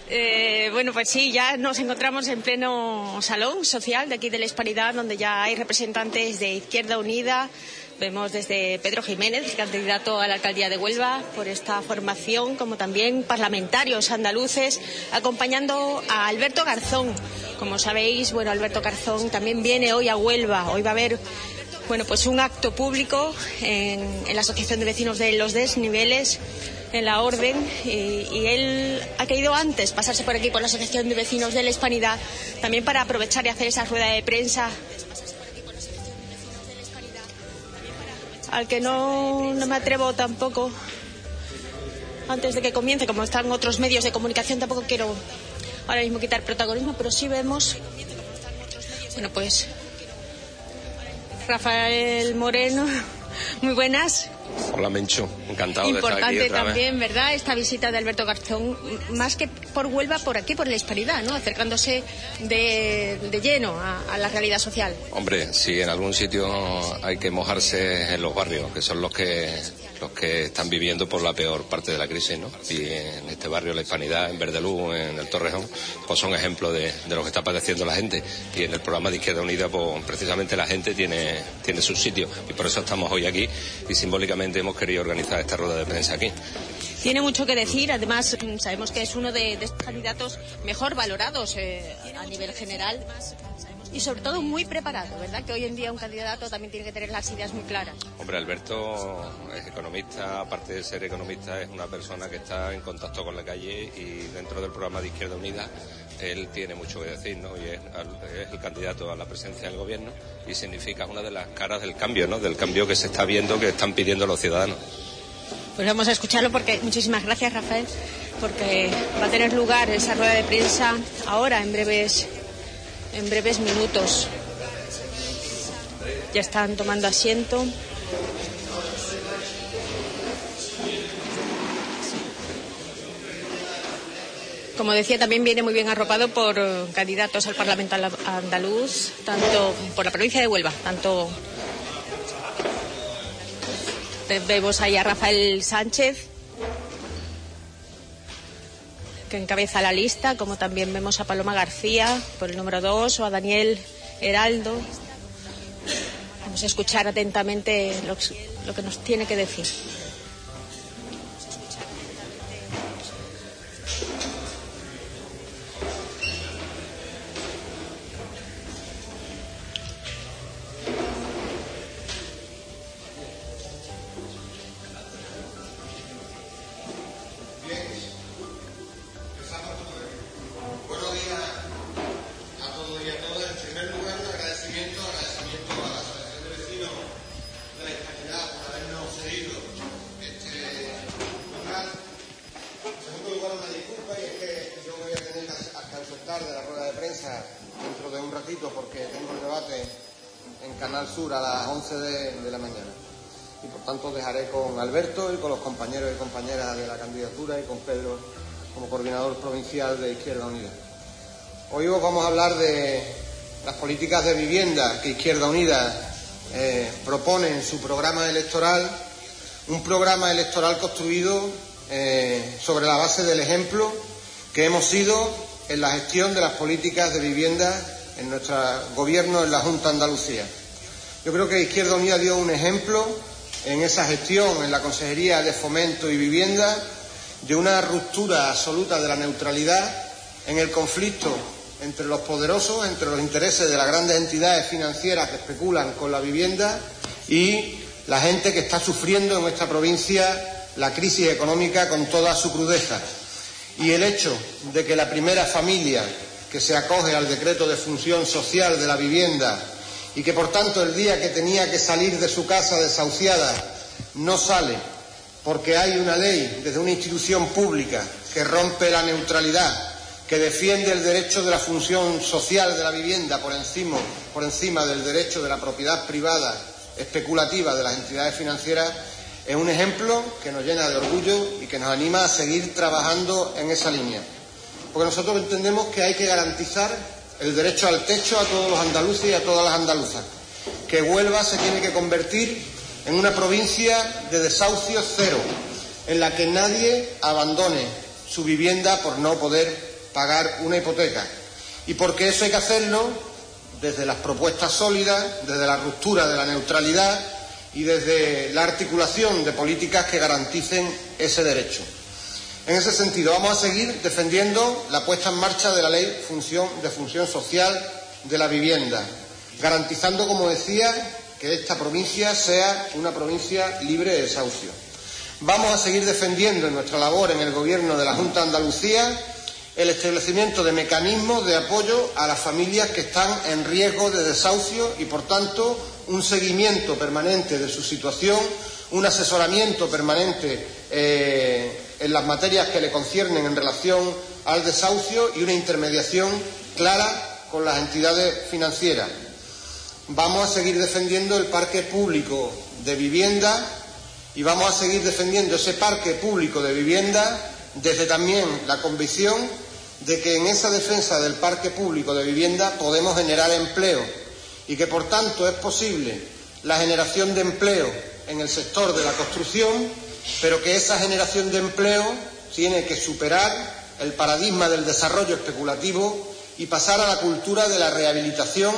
Bueno, pues sí, ya nos encontramos en pleno salón social de aquí de la Hispanidad, donde ya hay representantes de Izquierda Unida. Vemos desde Pedro Jiménez, candidato a la alcaldía de Huelva por esta formación, como también parlamentarios andaluces, acompañando a Alberto Garzón. Como sabéis, bueno, Alberto Garzón también viene hoy a Huelva. Hoy va a haber, bueno, pues un acto público en la Asociación de Vecinos de los Desniveles, en la Orden, y él ha querido antes pasarse por aquí por la Asociación de Vecinos de la Hispanidad, también para aprovechar y hacer esa rueda de prensa al que no me atrevo tampoco antes de que comience, como están otros medios de comunicación, tampoco quiero ahora mismo quitar protagonismo, pero sí vemos, bueno, pues Rafael Moreno, muy buenas. Hola, Menchu, encantado de estar aquí otra vez. Importante también, ¿verdad?, esta visita de Alberto Garzón, más que por Huelva, por aquí, por la Hispanidad, ¿no?, acercándose de lleno a la realidad social. Hombre, si en algún sitio hay que mojarse en los barrios, que son los que están viviendo por la peor parte de la crisis, ¿no? Y en este barrio, la Hispanidad, en Verdeluz, en el Torrejón, pues son ejemplos de lo que está padeciendo la gente. Y en el programa de Izquierda Unida, pues precisamente la gente tiene su sitio. Y por eso estamos hoy aquí y simbólicamente hemos querido organizar esta rueda de prensa aquí. Tiene mucho que decir, además sabemos que es uno de estos candidatos mejor valorados a nivel general y sobre todo muy preparado, ¿verdad? Que hoy en día un candidato también tiene que tener las ideas muy claras. Hombre, Alberto es economista, aparte de ser economista es una persona que está en contacto con la calle y dentro del programa de Izquierda Unida él tiene mucho que decir, ¿no? Y es el candidato a la presidencia del gobierno y significa una de las caras del cambio, ¿no? Del cambio que se está viendo, que están pidiendo los ciudadanos. Pues vamos a escucharlo porque muchísimas gracias, Rafael, porque va a tener lugar esa rueda de prensa ahora, en breves minutos. Ya están tomando asiento. Como decía, también viene muy bien arropado por candidatos al Parlamento andaluz, tanto por la provincia de Huelva, tanto vemos ahí a Rafael Sánchez, que encabeza la lista, como también vemos a Paloma García por el número 2 o a Daniel Heraldo. Vamos a escuchar atentamente lo que nos tiene que decir. De la rueda de prensa dentro de un ratito porque tengo el debate en Canal Sur a las 11 de la mañana y por tanto dejaré con Alberto y con los compañeros y compañeras de la candidatura y con Pedro como coordinador provincial de Izquierda Unida. Hoy os vamos a hablar de las políticas de vivienda que Izquierda Unida propone en su programa electoral, un programa electoral construido sobre la base del ejemplo que hemos sido en la gestión de las políticas de vivienda en nuestro gobierno, en la Junta de Andalucía. Yo creo que Izquierda Unida dio un ejemplo en esa gestión en la Consejería de Fomento y Vivienda de una ruptura absoluta de la neutralidad en el conflicto entre los poderosos, entre los intereses de las grandes entidades financieras que especulan con la vivienda y la gente que está sufriendo en nuestra provincia la crisis económica con toda su crudeza. Y el hecho de que la primera familia que se acoge al decreto de función social de la vivienda y que por tanto el día que tenía que salir de su casa desahuciada no sale porque hay una ley desde una institución pública que rompe la neutralidad, que defiende el derecho de la función social de la vivienda por encima del derecho de la propiedad privada especulativa de las entidades financieras, es un ejemplo que nos llena de orgullo y que nos anima a seguir trabajando en esa línea. Porque nosotros entendemos que hay que garantizar el derecho al techo a todos los andaluces y a todas las andaluzas. Que Huelva se tiene que convertir en una provincia de desahucio cero, en la que nadie abandone su vivienda por no poder pagar una hipoteca. Y porque eso hay que hacerlo desde las propuestas sólidas, desde la ruptura de la neutralidad y desde la articulación de políticas que garanticen ese derecho. En ese sentido, vamos a seguir defendiendo la puesta en marcha de la Ley de Función Social de la Vivienda, garantizando, como decía, que esta provincia sea una provincia libre de desahucio. Vamos a seguir defendiendo en nuestra labor en el Gobierno de la Junta de Andalucía el establecimiento de mecanismos de apoyo a las familias que están en riesgo de desahucio y, por tanto, un seguimiento permanente de su situación, un asesoramiento permanente en las materias que le conciernen en relación al desahucio y una intermediación clara con las entidades financieras. Vamos a seguir defendiendo el parque público de vivienda y vamos a seguir defendiendo ese parque público de vivienda desde también la convicción de que en esa defensa del parque público de vivienda podemos generar empleo y que, por tanto, es posible la generación de empleo en el sector de la construcción, pero que esa generación de empleo tiene que superar el paradigma del desarrollo especulativo y pasar a la cultura de la rehabilitación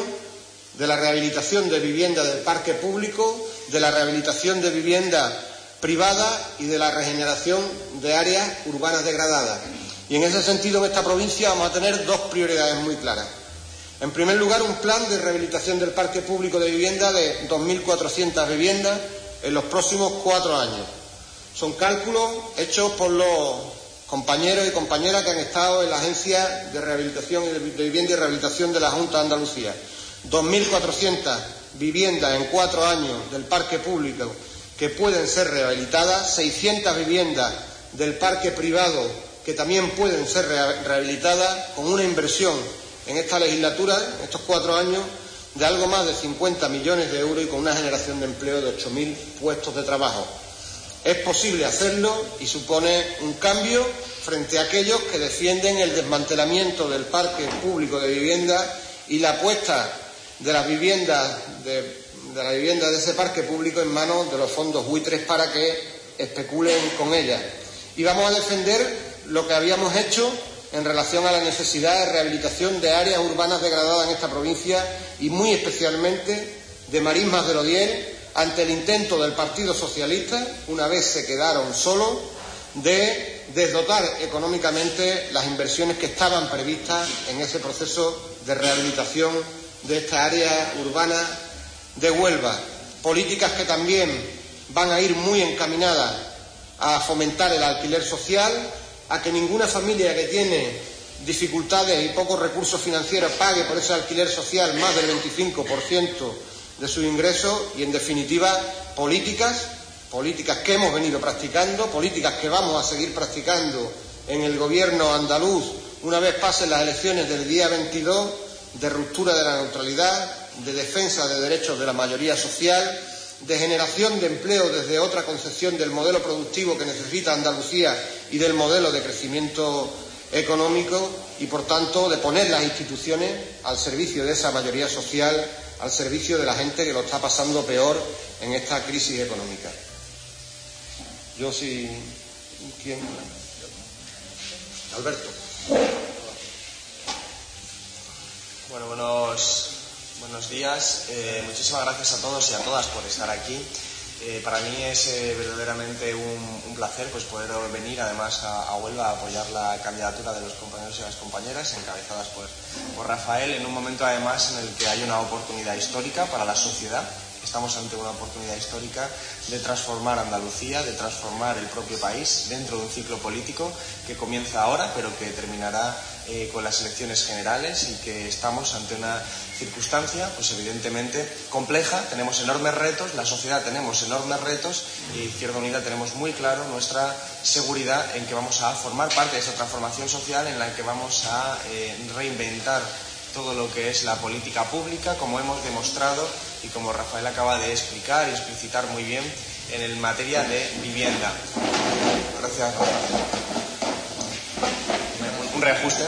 de vivienda del parque público, de la rehabilitación de vivienda privada y de la regeneración de áreas urbanas degradadas. Y en ese sentido, en esta provincia vamos a tener dos prioridades muy claras. En primer lugar, un plan de rehabilitación del parque público de vivienda de 2.400 viviendas en los próximos 4 años. Son cálculos hechos por los compañeros y compañeras que han estado en la Agencia de Rehabilitación de Vivienda y Rehabilitación de la Junta de Andalucía. 2.400 viviendas en 4 años del parque público que pueden ser rehabilitadas, 600 viviendas del parque privado que también pueden ser rehabilitadas, con una inversión en esta legislatura, en estos 4 años, de algo más de 50 millones de euros y con una generación de empleo de 8.000 puestos de trabajo. Es posible hacerlo y supone un cambio frente a aquellos que defienden el desmantelamiento del parque público de vivienda y la apuesta de las viviendas de ese parque público en manos de los fondos buitres para que especulen con ellas. Y vamos a defender lo que habíamos hecho en relación a la necesidad de rehabilitación de áreas urbanas degradadas en esta provincia y muy especialmente de Marismas del Odiel, ante el intento del Partido Socialista, una vez se quedaron solos, de desdotar económicamente las inversiones que estaban previstas en ese proceso de rehabilitación de esta área urbana de Huelva. Políticas que también van a ir muy encaminadas a fomentar el alquiler social, a que ninguna familia que tiene dificultades y pocos recursos financieros pague por ese alquiler social más del 25% de sus ingresos y, en definitiva, políticas que hemos venido practicando, políticas que vamos a seguir practicando en el Gobierno andaluz una vez pasen las elecciones del día 22, de ruptura de la neutralidad, de defensa de derechos de la mayoría social, de generación de empleo desde otra concepción del modelo productivo que necesita Andalucía y del modelo de crecimiento económico y, por tanto, de poner las instituciones al servicio de esa mayoría social, al servicio de la gente que lo está pasando peor en esta crisis económica. Yo sí... ¿Quién? Alberto. Bueno, buenos días. Muchísimas gracias a todos y a todas por estar aquí. Para mí es verdaderamente un placer pues poder venir además a Huelva a apoyar la candidatura de los compañeros y las compañeras encabezadas por Rafael, en un momento además en el que hay una oportunidad histórica para la sociedad. Estamos ante una oportunidad histórica de transformar Andalucía, de transformar el propio país dentro de un ciclo político que comienza ahora, pero que terminará con las elecciones generales, y que estamos ante una circunstancia, pues evidentemente compleja. Tenemos enormes retos, la sociedad tenemos enormes retos, y Izquierda Unida tenemos muy claro nuestra seguridad en que vamos a formar parte de esa transformación social en la que vamos a reinventar todo lo que es la política pública, como hemos demostrado y como Rafael acaba de explicar y explicitar muy bien en materia de vivienda. Gracias, Rafael. Un reajuste.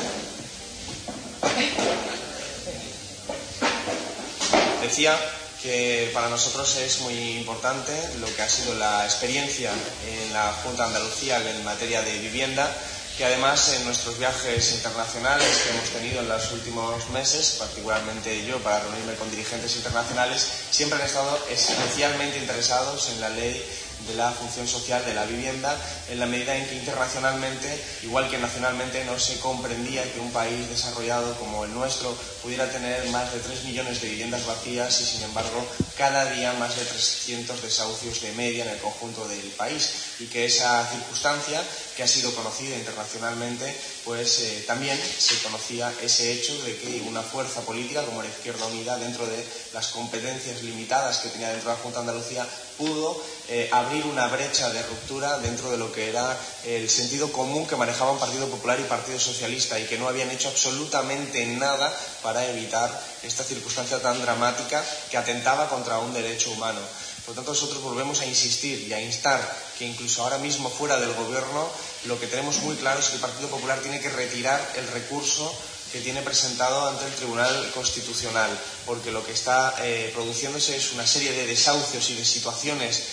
Decía que para nosotros es muy importante lo que ha sido la experiencia en la Junta de Andalucía en materia de vivienda, que además en nuestros viajes internacionales que hemos tenido en los últimos meses, particularmente yo para reunirme con dirigentes internacionales, siempre han estado especialmente interesados en la ley de la función social de la vivienda, en la medida en que internacionalmente, igual que nacionalmente, no se comprendía que un país desarrollado como el nuestro pudiera tener más de 3 millones de viviendas vacías y, sin embargo, cada día más de 300 desahucios de media en el conjunto del país, y que esa circunstancia, que ha sido conocida internacionalmente, pues también se conocía ese hecho de que una fuerza política como la Izquierda Unida, dentro de las competencias limitadas que tenía dentro de la Junta de Andalucía, pudo abrir una brecha de ruptura dentro de lo que era el sentido común que manejaban Partido Popular y Partido Socialista, y que no habían hecho absolutamente nada para evitar esta circunstancia tan dramática que atentaba contra un derecho humano. Por lo tanto, nosotros volvemos a insistir y a instar que incluso ahora mismo fuera del Gobierno lo que tenemos muy claro es que el Partido Popular tiene que retirar el recurso que tiene presentado ante el Tribunal Constitucional, porque lo que está produciéndose es una serie de desahucios y de situaciones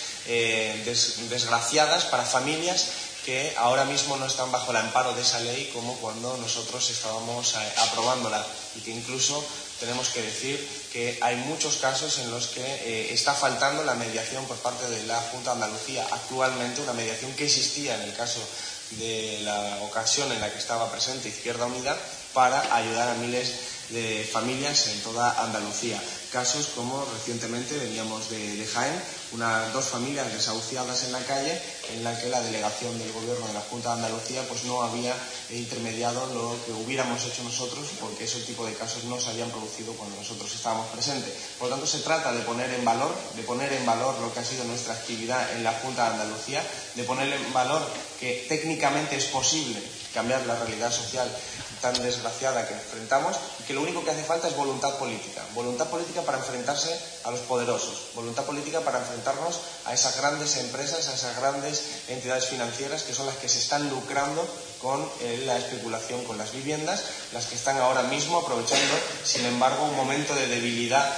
desgraciadas para familias que ahora mismo no están bajo el amparo de esa ley como cuando nosotros estábamos aprobándola, y que incluso tenemos que decir que hay muchos casos en los que está faltando la mediación por parte de la Junta de Andalucía actualmente, una mediación que existía en el caso de la ocasión en la que estaba presente Izquierda Unida, para ayudar a miles de familias en toda Andalucía. Casos como recientemente veníamos de Jaén, dos familias desahuciadas en la calle, en la que la delegación del Gobierno de la Junta de Andalucía pues no había intermediado lo que hubiéramos hecho nosotros, porque ese tipo de casos no se habían producido cuando nosotros estábamos presentes. Por lo tanto, se trata de poner en valor lo que ha sido nuestra actividad en la Junta de Andalucía, de poner en valor que técnicamente es posible cambiar la realidad social tan desgraciada que enfrentamos, y que lo único que hace falta es voluntad política para enfrentarse a los poderosos, voluntad política para enfrentarnos a esas grandes empresas, a esas grandes entidades financieras que son las que se están lucrando con la especulación con las viviendas, las que están ahora mismo aprovechando, sin embargo, un momento de debilidad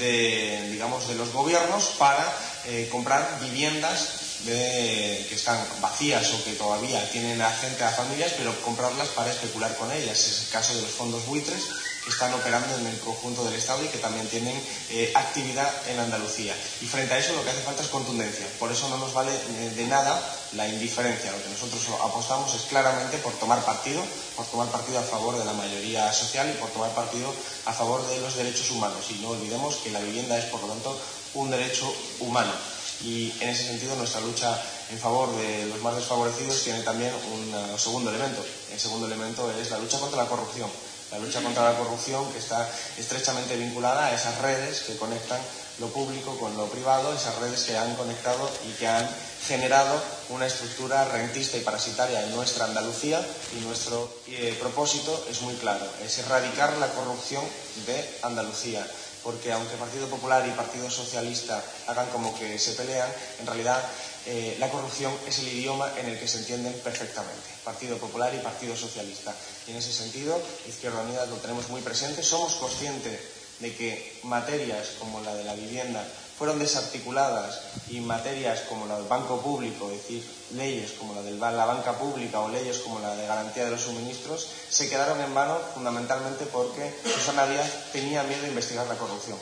de los gobiernos para comprar viviendas que están vacías o que todavía tienen a gente, a familias, pero comprarlas para especular con ellas. Es el caso de los fondos buitres que están operando en el conjunto del Estado y que también tienen actividad en Andalucía. Y frente a eso lo que hace falta es contundencia. Por eso no nos vale de nada la indiferencia. Lo que nosotros apostamos es claramente por tomar partido a favor de la mayoría social y por tomar partido a favor de los derechos humanos. Y no olvidemos que la vivienda es, por lo tanto, un derecho humano. Y en ese sentido nuestra lucha en favor de los más desfavorecidos tiene también un segundo elemento. El segundo elemento es la lucha contra la corrupción. La lucha contra la corrupción, que está estrechamente vinculada a esas redes que conectan lo público con lo privado, esas redes que han conectado y que han generado una estructura rentista y parasitaria en nuestra Andalucía, y nuestro propósito es muy claro, es erradicar la corrupción de Andalucía. Porque aunque Partido Popular y Partido Socialista hagan como que se pelean, en realidad la corrupción es el idioma en el que se entienden perfectamente, Partido Popular y Partido Socialista. Y en ese sentido, Izquierda Unida lo tenemos muy presente. Somos conscientes de que materias como la de la vivienda fueron desarticuladas, y materias como la del banco público, es decir, leyes como la de la banca pública o leyes como la de garantía de los suministros, se quedaron en vano fundamentalmente porque Susana Díaz tenía miedo de investigar la corrupción.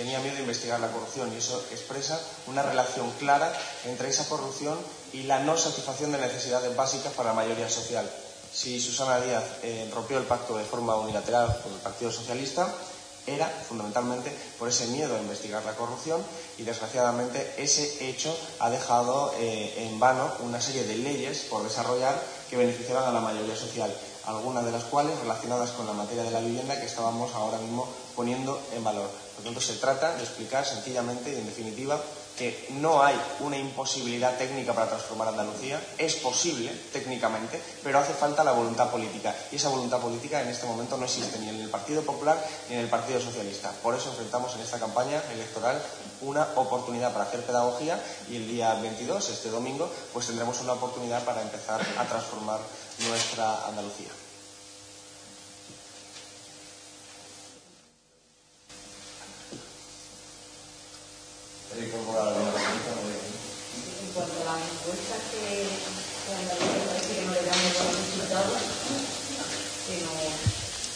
Y eso expresa una relación clara entre esa corrupción y la no satisfacción de necesidades básicas para la mayoría social. Si Susana Díaz rompió el pacto de forma unilateral con el Partido Socialista, era fundamentalmente por ese miedo a investigar la corrupción, y desgraciadamente ese hecho ha dejado en vano una serie de leyes por desarrollar que beneficiaban a la mayoría social, algunas de las cuales relacionadas con la materia de la vivienda que estábamos ahora mismo poniendo en valor. Por lo tanto, se trata de explicar sencillamente y en definitiva que no hay una imposibilidad técnica para transformar Andalucía. Es posible técnicamente, pero hace falta la voluntad política, y esa voluntad política en este momento no existe ni en el Partido Popular ni en el Partido Socialista. Por eso enfrentamos en esta campaña electoral una oportunidad para hacer pedagogía, y el día 22, este domingo, pues tendremos una oportunidad para empezar a transformar nuestra Andalucía. En cuanto a la encuesta que Andalucía parece que no le dan buenos resultados,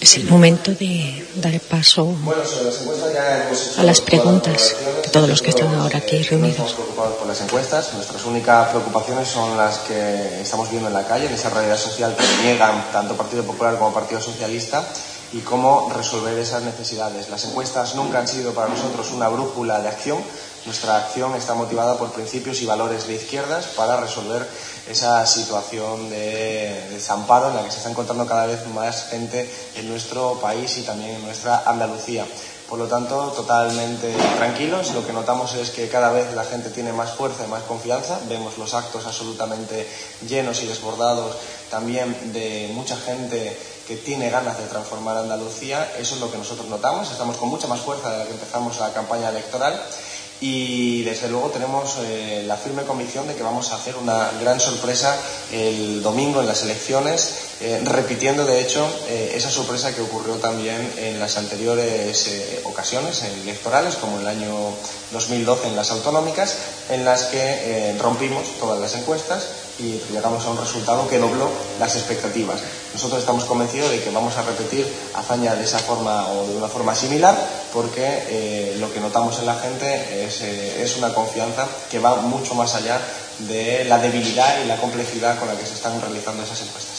Es el momento de dar paso a las preguntas de todos los que están ahora aquí reunidos. Estamos preocupados por las encuestas. Nuestras únicas preocupaciones son las que estamos viendo en la calle, en esa realidad social que niegan tanto Partido Popular como Partido Socialista, y cómo resolver esas necesidades. Las encuestas nunca han sido para nosotros una brújula de acción. Nuestra acción está motivada por principios y valores de izquierdas para resolver esa situación de desamparo en la que se está encontrando cada vez más gente en nuestro país y también en nuestra Andalucía. Por lo tanto, totalmente tranquilos. Lo que notamos es que cada vez la gente tiene más fuerza y más confianza. Vemos los actos absolutamente llenos y desbordados también de mucha gente que tiene ganas de transformar Andalucía. Eso es lo que nosotros notamos. Estamos con mucha más fuerza de la que empezamos la campaña electoral. Y desde luego tenemos la firme convicción de que vamos a hacer una gran sorpresa el domingo en las elecciones, repitiendo de hecho esa sorpresa que ocurrió también en las anteriores ocasiones electorales, como el año 2012 en las autonómicas, en las que rompimos todas las encuestas y llegamos a un resultado que dobló las expectativas. Nosotros estamos convencidos de que vamos a repetir hazaña de esa forma o de una forma similar, porque lo que notamos en la gente es una confianza que va mucho más allá de la debilidad y la complejidad con la que se están realizando esas encuestas.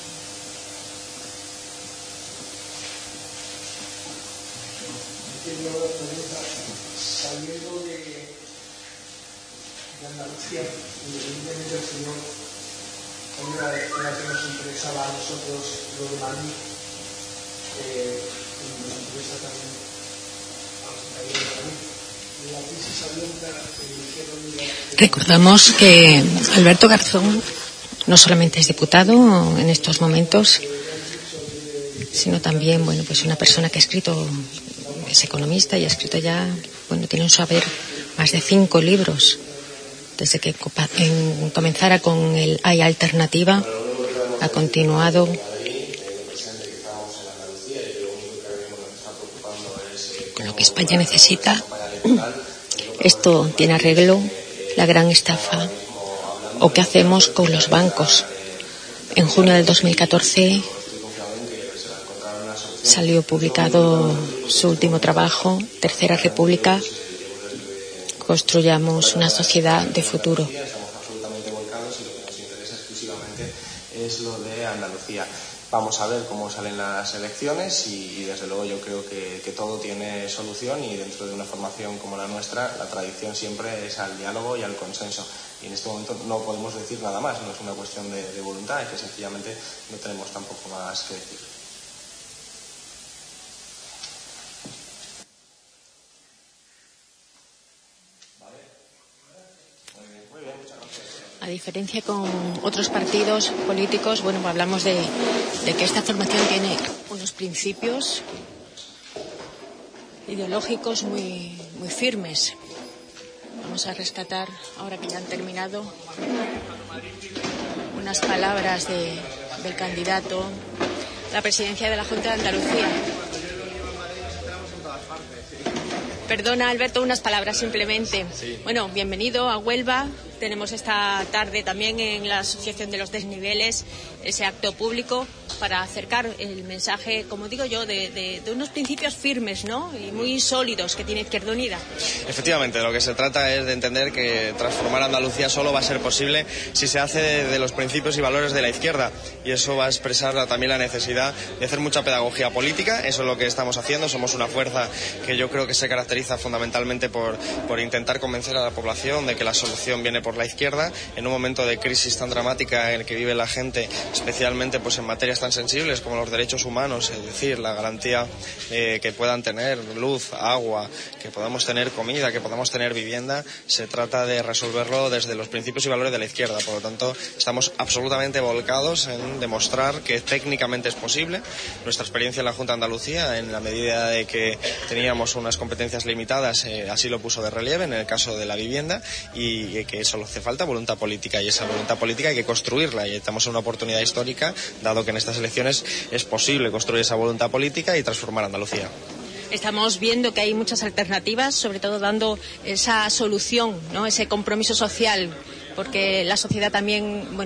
Saliendo de Andalucía, independientemente del señor, hay una lectura que nos interesaba a nosotros, lo de Madrid, nos interesa también a los compañeros de Madrid. La crisis abierta Izquierda Unida. Recordamos que Alberto Garzón no solamente es diputado en estos momentos, sino también, bueno, pues una persona que ha escrito, es economista y ha escrito ya, bueno, tiene un saber más de 5 libros. Desde que comenzara con el Hay Alternativa, ha continuado. Con lo que España necesita. Esto tiene arreglo, la gran estafa. ¿O qué hacemos con los bancos? En junio del 2014 salió publicado su último trabajo, Tercera República. Construyamos una sociedad de futuro. Estamos absolutamente volcados y lo que nos interesa exclusivamente es lo de Andalucía. Vamos a ver cómo salen las elecciones y desde luego yo creo que todo tiene solución, y dentro de una formación como la nuestra la tradición siempre es al diálogo y al consenso, y en este momento no podemos decir nada más. No es una cuestión de voluntad, es que sencillamente no tenemos tampoco más que decir. A diferencia con otros partidos políticos, bueno, hablamos de que esta formación tiene unos principios ideológicos muy firmes. Vamos a rescatar, ahora que ya han terminado, unas palabras del candidato a la presidencia de la Junta de Andalucía. Perdona, Alberto, unas palabras simplemente. Sí. Bueno, bienvenido a Huelva. Tenemos esta tarde también en la Asociación de los Desniveles ese acto público para acercar el mensaje, como digo yo, de unos principios firmes, ¿no? Y muy sólidos que tiene Izquierda Unida. Efectivamente, de lo que se trata es de entender que transformar Andalucía solo va a ser posible si se hace de los principios y valores de la izquierda, y eso va a expresar también la necesidad de hacer mucha pedagogía política. Eso es lo que estamos haciendo. Somos una fuerza que yo creo que se caracteriza fundamentalmente por intentar convencer a la población de que la solución viene por la izquierda en un momento de crisis tan dramática en el que vive la gente, especialmente pues en materias tan sensibles como los derechos humanos, es decir, la garantía que puedan tener luz, agua, que podamos tener comida, que podamos tener vivienda. Se trata de resolverlo desde los principios y valores de la izquierda. Por lo tanto, estamos absolutamente volcados en demostrar que técnicamente es posible. Nuestra experiencia en la Junta de Andalucía, en la medida de que teníamos unas competencias limitadas, así lo puso de relieve en el caso de la vivienda, y que solo hace falta voluntad política, y esa voluntad política hay que construirla, y estamos en una oportunidad histórica, dado que en estas elecciones es posible construir esa voluntad política y transformar Andalucía. Estamos viendo que hay muchas alternativas, sobre todo dando esa solución, ¿no? Ese compromiso social, porque la sociedad también, bueno,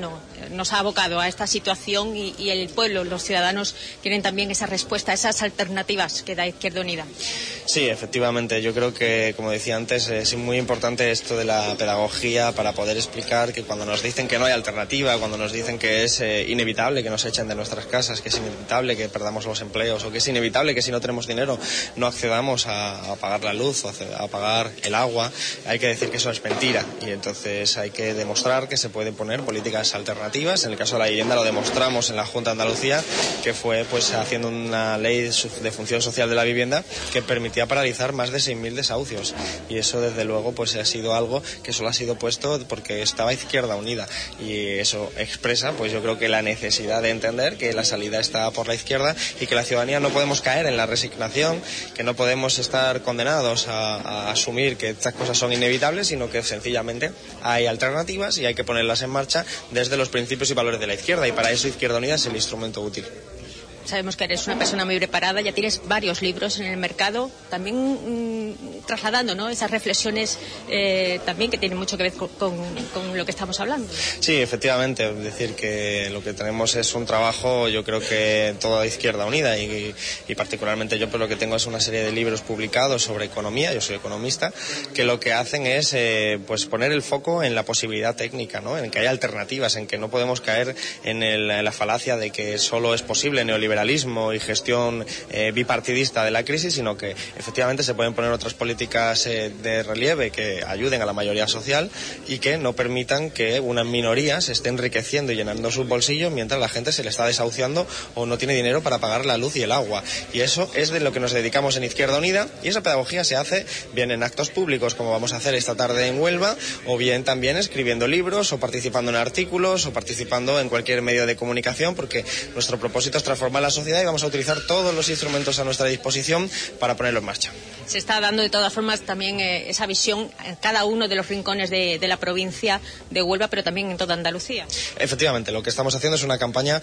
nos ha abocado a esta situación y el pueblo, los ciudadanos, quieren también esa respuesta, esas alternativas que da Izquierda Unida. Sí, efectivamente. Yo creo que, como decía antes, es muy importante esto de la pedagogía para poder explicar que cuando nos dicen que no hay alternativa, cuando nos dicen que es inevitable que nos echen de nuestras casas, que es inevitable que perdamos los empleos o que es inevitable que si no tenemos dinero no accedamos a pagar la luz o a pagar el agua, hay que decir que eso es mentira y entonces hay que demostrar que se pueden poner políticas alternativas. En el caso de la vivienda lo demostramos en la Junta de Andalucía, que fue pues haciendo una ley de función social de la vivienda que permitía paralizar más de 6.000 desahucios y eso desde luego pues ha sido algo que solo ha sido puesto porque estaba Izquierda Unida y eso expresa pues yo creo que la necesidad de entender que la salida está por la izquierda y que la ciudadanía no podemos caer en la resignación, que no podemos estar condenados a asumir que estas cosas son inevitables, sino que sencillamente hay alternativas y hay que ponerlas en marcha desde los principios y valores de la izquierda y para eso Izquierda Unida es el instrumento útil. Sabemos que eres una persona muy preparada, ya tienes varios libros en el mercado, también trasladando, ¿no?, esas reflexiones también que tienen mucho que ver con lo que estamos hablando. Sí, efectivamente, es decir, que lo que tenemos es un trabajo, yo creo que toda Izquierda Unida y particularmente yo, pues lo que tengo es una serie de libros publicados sobre economía, yo soy economista, que lo que hacen es pues poner el foco en la posibilidad técnica, ¿no?, en que hay alternativas, en que no podemos caer en la falacia de que solo es posible neoliberalismo y gestión bipartidista de la crisis, sino que efectivamente se pueden poner otras políticas de relieve que ayuden a la mayoría social y que no permitan que unas minorías se esté enriqueciendo y llenando sus bolsillos mientras la gente se le está desahuciando o no tiene dinero para pagar la luz y el agua. Y eso es de lo que nos dedicamos en Izquierda Unida y esa pedagogía se hace bien en actos públicos como vamos a hacer esta tarde en Huelva o bien también escribiendo libros o participando en artículos o participando en cualquier medio de comunicación porque nuestro propósito es transformar la sociedad y vamos a utilizar todos los instrumentos a nuestra disposición para ponerlo en marcha. Se está dando de todas formas también esa visión en cada uno de los rincones de la provincia de Huelva, pero también en toda Andalucía. Efectivamente, lo que estamos haciendo es una campaña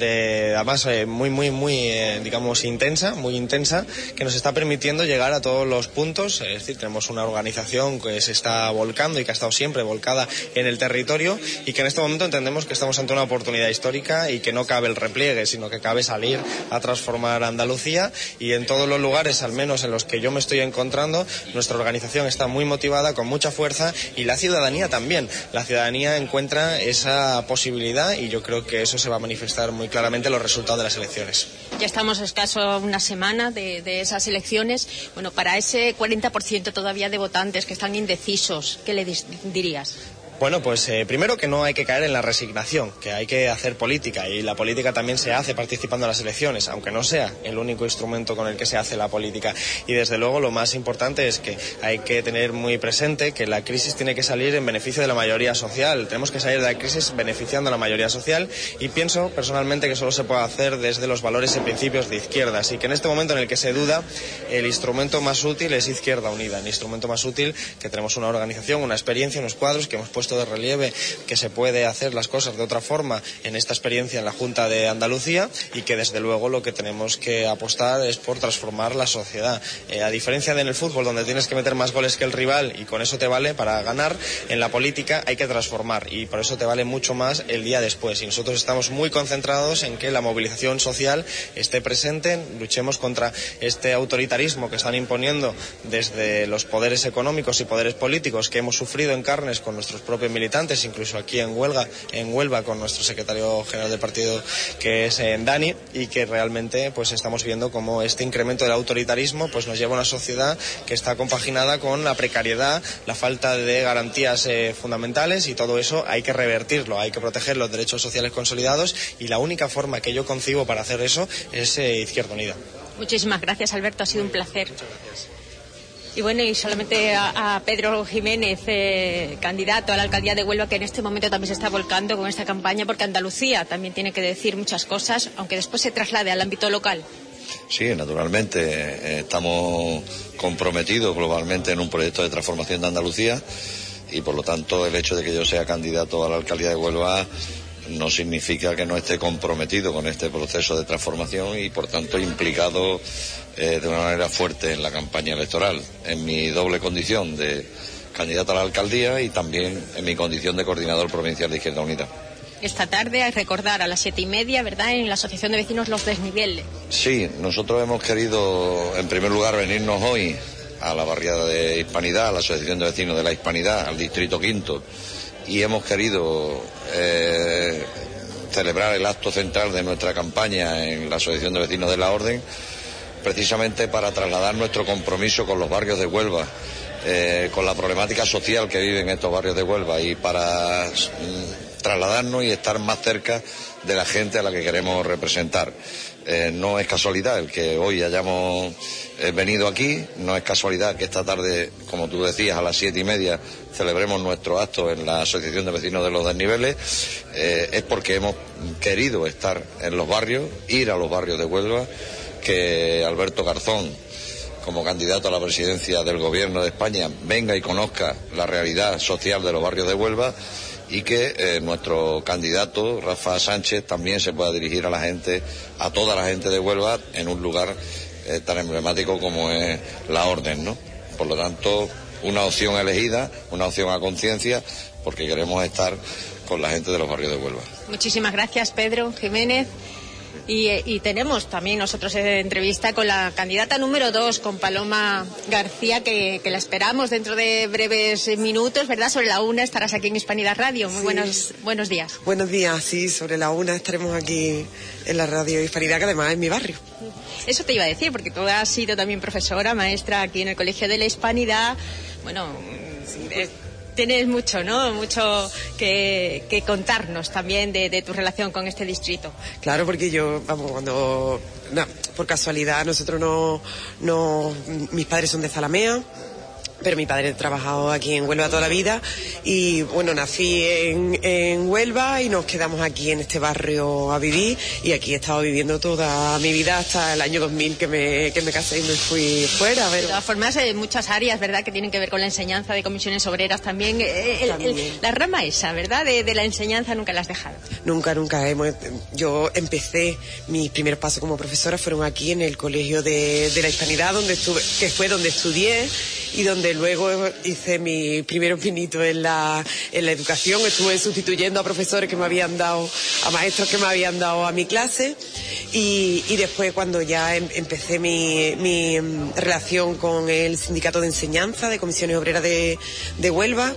además muy digamos intensa, que nos está permitiendo llegar a todos los puntos, es decir, tenemos una organización que se está volcando y que ha estado siempre volcada en el territorio y que en este momento entendemos que estamos ante una oportunidad histórica y que no cabe el repliegue, sino que cabe salir a transformar Andalucía y en todos los lugares, al menos en los que yo me estoy encontrando, nuestra organización está muy motivada, con mucha fuerza y la ciudadanía también. La ciudadanía encuentra esa posibilidad y yo creo que eso se va a manifestar muy claramente en los resultados de las elecciones. Ya estamos escaso a una semana de esas elecciones. Bueno, para ese 40% todavía de votantes que están indecisos, ¿qué le dirías? Bueno, pues primero que no hay que caer en la resignación, que hay que hacer política y la política también se hace participando en las elecciones, aunque no sea el único instrumento con el que se hace la política. Y desde luego lo más importante es que hay que tener muy presente que la crisis tiene que salir en beneficio de la mayoría social. Tenemos que salir de la crisis beneficiando a la mayoría social y pienso personalmente que solo se puede hacer desde los valores y principios de izquierda. Así que en este momento en el que se duda, el instrumento más útil es Izquierda Unida, el instrumento más útil que tenemos una organización, una experiencia, unos cuadros que hemos puesto de relieve que se puede hacer las cosas de otra forma en esta experiencia en la Junta de Andalucía y que desde luego lo que tenemos que apostar es por transformar la sociedad. A diferencia de en el fútbol donde tienes que meter más goles que el rival y con eso te vale para ganar, en la política hay que transformar y por eso te vale mucho más el día después y nosotros estamos muy concentrados en que la movilización social esté presente, luchemos contra este autoritarismo que están imponiendo desde los poderes económicos y poderes políticos que hemos sufrido en carnes con nuestros propios militantes, incluso aquí en Huelva con nuestro secretario general del partido que es Dani y que realmente pues estamos viendo cómo este incremento del autoritarismo pues nos lleva a una sociedad que está compaginada con la precariedad, la falta de garantías fundamentales y todo eso hay que revertirlo, hay que proteger los derechos sociales consolidados y la única forma que yo concibo para hacer eso es Izquierda Unida. Muchísimas gracias, Alberto, ha sido un placer. Muchas gracias. Y bueno, y solamente a Pedro Jiménez, candidato a la alcaldía de Huelva, que en este momento también se está volcando con esta campaña, porque Andalucía también tiene que decir muchas cosas, aunque después se traslade al ámbito local. Sí, naturalmente, estamos comprometidos globalmente en un proyecto de transformación de Andalucía y por lo tanto el hecho de que yo sea candidato a la alcaldía de Huelva no significa que no esté comprometido con este proceso de transformación y por tanto implicado de una manera fuerte en la campaña electoral, en mi doble condición de candidato a la alcaldía y también en mi condición de coordinador provincial de Izquierda Unida. esta tarde a recordar a las 7:30, ¿verdad?, en la Asociación de Vecinos Los Desniveles. Sí, nosotros hemos querido, en primer lugar, venirnos hoy a la barriada de Hispanidad, a la Asociación de Vecinos de la Hispanidad, al Distrito Quinto, y hemos querido celebrar el acto central de nuestra campaña en la Asociación de Vecinos de la Orden, precisamente para trasladar nuestro compromiso con los barrios de Huelva, con la problemática social que viven estos barrios de Huelva, y para trasladarnos y estar más cerca de la gente a la que queremos representar. No es casualidad el que hoy hayamos venido aquí, no es casualidad que esta tarde, como tú decías, a las 7:30 celebremos nuestro acto en la Asociación de Vecinos de los Desniveles. Es porque hemos querido estar en los barrios, ir a los barrios de Huelva, que Alberto Garzón, como candidato a la presidencia del Gobierno de España, venga y conozca la realidad social de los barrios de Huelva, y que nuestro candidato, Rafa Sánchez, también se pueda dirigir a la gente, a toda la gente de Huelva, en un lugar tan emblemático como es la Orden, ¿no? Por lo tanto, una opción elegida, una opción a conciencia, porque queremos estar con la gente de los barrios de Huelva. Muchísimas gracias, Pedro Jiménez. Y tenemos también nosotros entrevista con la candidata número 2, con Paloma García, que la esperamos dentro de breves minutos, ¿verdad? Sobre la 1 estarás aquí en Hispanidad Radio. Muy buenos días. Buenos días, sí, sobre la 1 estaremos aquí en la radio Hispanidad, que además es mi barrio. Eso te iba a decir, porque tú has sido también profesora, maestra aquí en el Colegio de la Hispanidad. Bueno, tienes mucho, ¿no? Mucho que contarnos también de tu relación con este distrito. Claro, porque yo, por casualidad, nosotros mis padres son de Zalamea, pero mi padre ha trabajado aquí en Huelva toda la vida, y bueno, nací en Huelva y nos quedamos aquí en este barrio a vivir, y aquí he estado viviendo toda mi vida hasta el año 2000 que me casé y me fui fuera. De todas formas, hay muchas áreas, ¿verdad?, que tienen que ver con la enseñanza de comisiones obreras también. La rama esa, ¿verdad?, de la enseñanza nunca la has dejado. Nunca. Yo empecé, mis primeros pasos como profesora fueron aquí en el Colegio de la Hispanidad, que fue donde estudié, y donde luego hice mi primer pinito en la educación. Estuve sustituyendo a profesores que me habían dado, a maestros que me habían dado a mi clase, y después, cuando ya empecé mi relación con el Sindicato de Enseñanza de Comisiones Obreras de Huelva,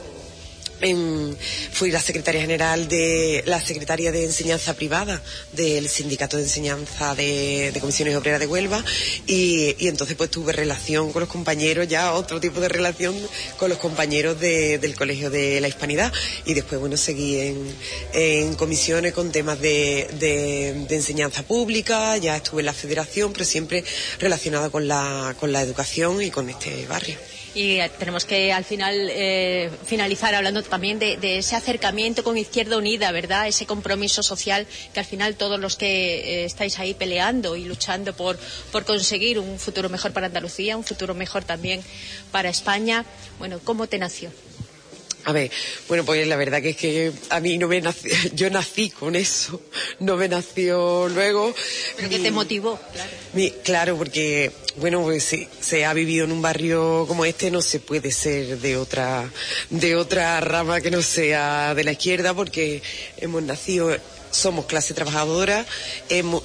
fui la secretaria general la secretaria de enseñanza privada del Sindicato de Enseñanza de Comisiones Obreras de Huelva, y entonces pues tuve relación con los compañeros, ya otro tipo de relación con los compañeros del Colegio de la Hispanidad, y después bueno, seguí en comisiones con temas de enseñanza pública, ya estuve en la federación, pero siempre relacionada con la educación y con este barrio. Y tenemos que al final finalizar hablando también de ese acercamiento con Izquierda Unida, ¿verdad? Ese compromiso social que al final todos los que estáis ahí peleando y luchando por conseguir un futuro mejor para Andalucía, un futuro mejor también para España. Bueno, ¿cómo te nació? A ver, bueno, pues la verdad que es que a mí no me nació, yo nací con eso, no me nació luego. ¿Pero qué te motivó? Claro, porque, bueno, pues si se ha vivido en un barrio como este, no se puede ser de otra rama que no sea de la izquierda, porque hemos nacido, somos clase trabajadora, hemos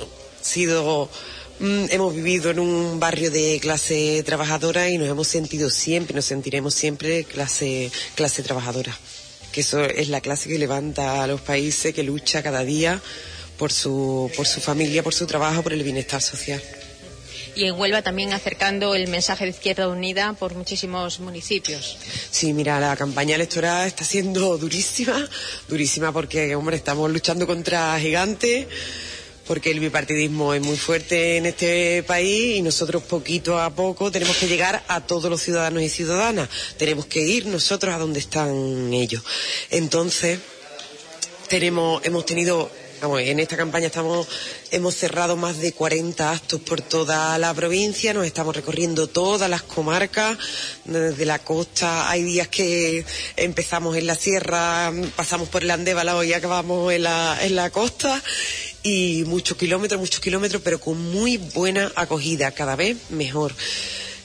vivido en un barrio de clase trabajadora y nos hemos sentido siempre, nos sentiremos siempre clase trabajadora. Que eso es la clase que levanta a los países, que lucha cada día por su familia, por su trabajo, por el bienestar social. Y en Huelva también acercando el mensaje de Izquierda Unida por muchísimos municipios. Sí, mira, la campaña electoral está siendo durísima porque, hombre, estamos luchando contra gigantes, porque el bipartidismo es muy fuerte en este país y nosotros poquito a poco tenemos que llegar a todos los ciudadanos y ciudadanas. Tenemos que ir nosotros a donde están ellos. Entonces, hemos tenido... en esta campaña hemos cerrado más de 40 actos por toda la provincia, nos estamos recorriendo todas las comarcas, desde la costa. Hay días que empezamos en la sierra, pasamos por el Andévalo y acabamos en la costa, y muchos kilómetros, pero con muy buena acogida, cada vez mejor.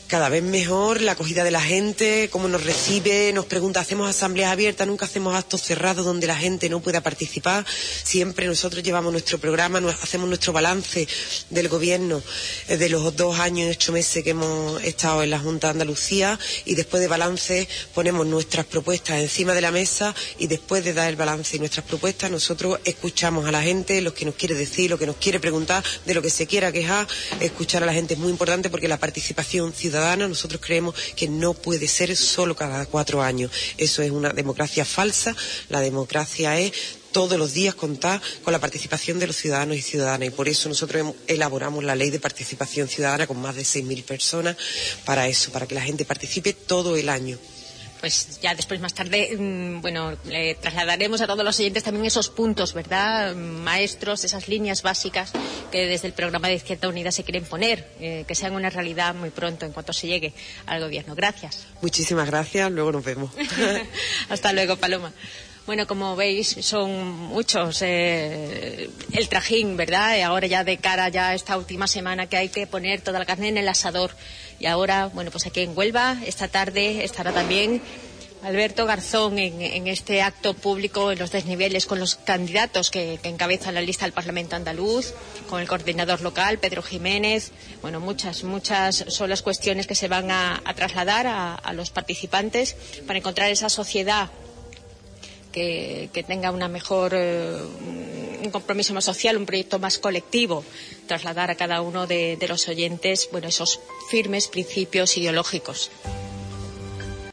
cada vez mejor la acogida de la gente, cómo nos recibe, nos pregunta, hacemos asambleas abiertas, nunca hacemos actos cerrados donde la gente no pueda participar. Siempre nosotros llevamos nuestro programa, hacemos nuestro balance del gobierno de los 2 años y 8 meses que hemos estado en la Junta de Andalucía, y después de balance ponemos nuestras propuestas encima de la mesa, y después de dar el balance y nuestras propuestas nosotros escuchamos a la gente, lo que nos quiere decir, lo que nos quiere preguntar, de lo que se quiera quejar. Escuchar a la gente es muy importante, porque la participación ciudadana nosotros creemos que no puede ser solo cada 4 años. Eso es una democracia falsa. La democracia es todos los días contar con la participación de los ciudadanos y ciudadanas, y por eso nosotros elaboramos la ley de participación ciudadana con más de 6.000 personas para eso, para que la gente participe todo el año. Pues ya después, más tarde, le trasladaremos a todos los oyentes también esos puntos, ¿verdad, maestros? Esas líneas básicas que desde el programa de Izquierda Unida se quieren poner, que sean una realidad muy pronto, en cuanto se llegue al gobierno. Gracias. Muchísimas gracias, luego nos vemos. Hasta luego, Paloma. Bueno, como veis, son muchos el trajín, ¿verdad? Ahora ya de cara ya a esta última semana que hay que poner toda la carne en el asador. Y ahora, pues aquí en Huelva, esta tarde estará también Alberto Garzón en este acto público en los desniveles con los candidatos que encabezan la lista del Parlamento andaluz, con el coordinador local, Pedro Jiménez. Bueno, muchas son las cuestiones que se van a trasladar a los participantes para encontrar esa sociedad que tenga una mejor, un compromiso más social, un proyecto más colectivo, trasladar a cada uno de los oyentes, esos firmes principios ideológicos.